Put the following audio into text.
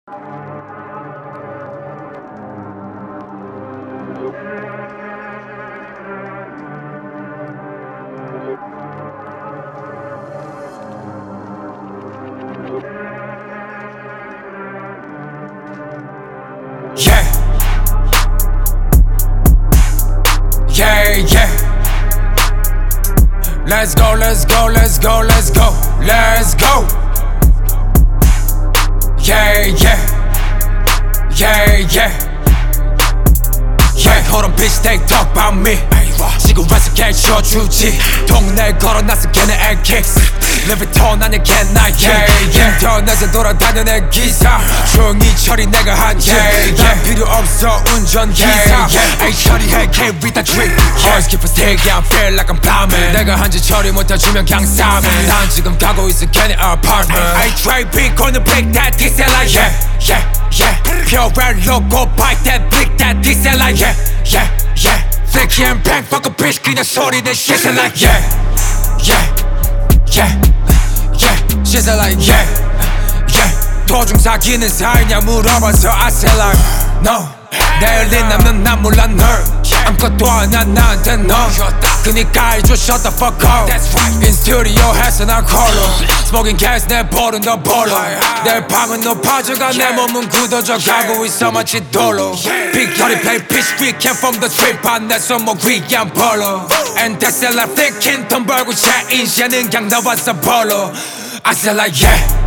Yeah. Yeah, yeah. Let's go, let's go, let's go, let's go, let's go. Yeah, yeah. Yeah, yeah. Yeah, hold on bitch, they talk about me. 지금 와서 개쳐주지. 동네 걸어놨어 걔네 앤킥스. 레비톤 안에 걔나 인터넷에 돌아다녀 내 기사. 조용히 처리 내가 한 난 필요 없어 운전기사. 에이 처리해 carry the drink. Always keep us take I feel like I'm plumbing. 내가 한지 처리 못해주면 그냥 싸면. 난 지금 가고 있어 걔네 apartment. I try big on the break that this like yeah, yeah, yeah. Pure red logo bite that blick that this like yeah, yeah, yeah. Flicky and bang fuck a bitch 그냥 소리 내 shit like yeah, yeah, yeah, yeah. Shit like yeah, yeah. 도중 사귀는 사이냐 물어봐서 I say like no. 내일린 남는 난 몰라 널 아무것도 아냐 나한테 너. 그니까 해줘 shut the fuck up. In studio 해서 난 컬러 Smoking gas 내 볼은 더 벌러. 내 방은 높아져가 내 몸은 굳어져 가고 있어 마치 돌로. Big Dirty play pitch we came from the street 반내 손목 위안 벌러. And that's it like thinking 돈 벌고 차 인시하는 그냥 나왔어 벌러. I said like yeah,